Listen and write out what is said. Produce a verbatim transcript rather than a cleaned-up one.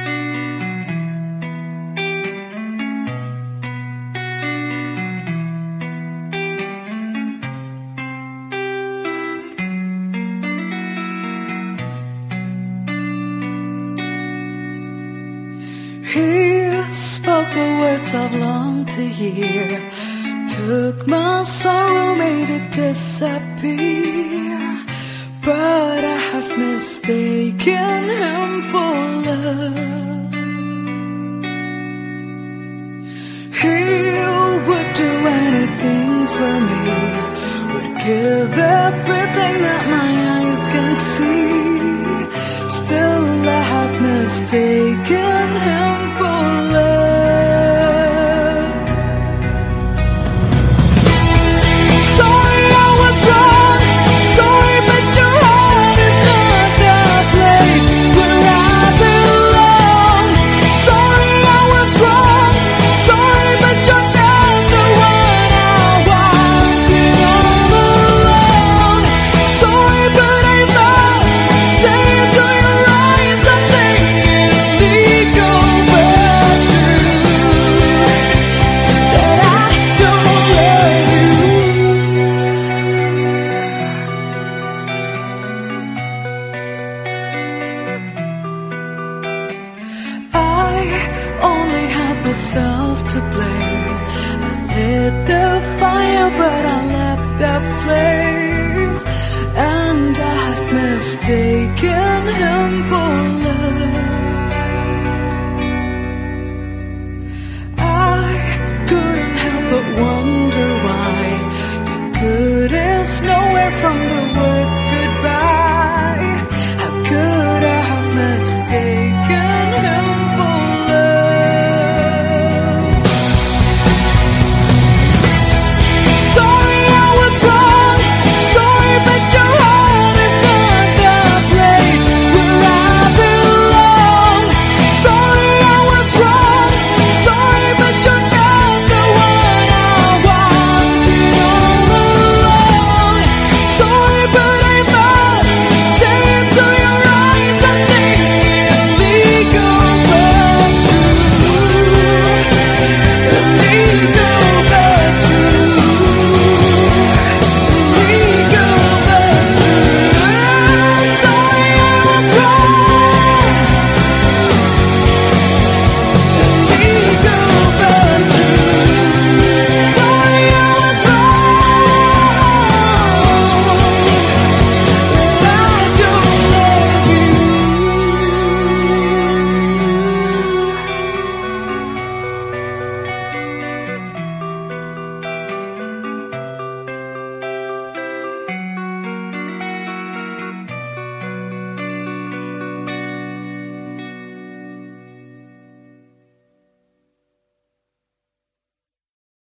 He spoke the words I've longed to hear, took my sorrow, made it disappear. But I have mistaken him for love. He would do anything for me, would give everything that my eyes can see. Still I have mistaken him for love. Sorry I was wrong, sorry but your heart is not the place where I belong. Sorry I was wrong, sorry but you're not the one I wanted all along. Sorry but I must say it to your eyes, something illegal but true, that I don't love you. I only have myself to blame. I lit the fire but I left the flame, and I have mistaken him for